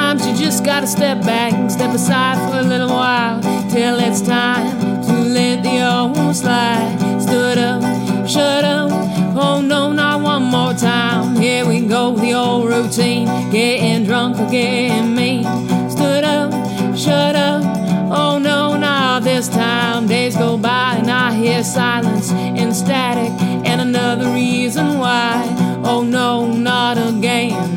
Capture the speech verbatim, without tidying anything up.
Sometimes you just gotta step back and step aside for a little while till it's time to let the old slide. Stood up, shut up, oh no, not one more time. Here we go, the old routine, getting drunk or getting mean. Stood up, shut up, oh no, not this time. Days go by and I hear silence and static.